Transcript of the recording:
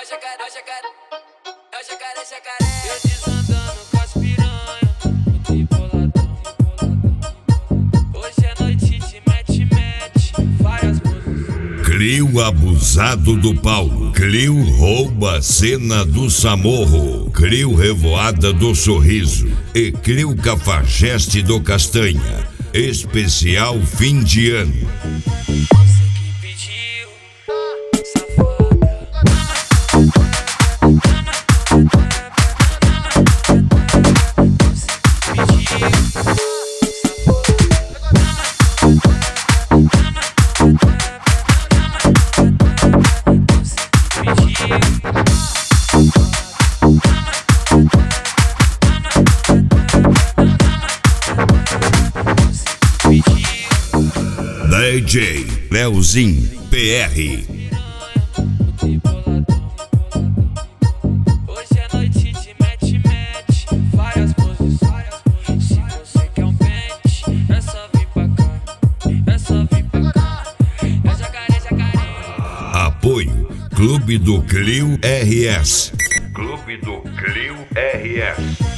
Eu desandando com as piranha, triboladão. Hoje é noite de mete, várias posições. Clio abusado do Paulo. Clio rouba a cena do Samorro. Clio revoada do Sorriso. E Clio cafajeste do Castanha. Especial fim de ano. Você que pediu, safada. DJ Leozinho PR. Hoje é noite de mete, várias posições. Se você quer um pente, é só vir pra cá, é só vir pra cá. É jacaré. Apoio Clube do Clio RS. Clube do Clio RS.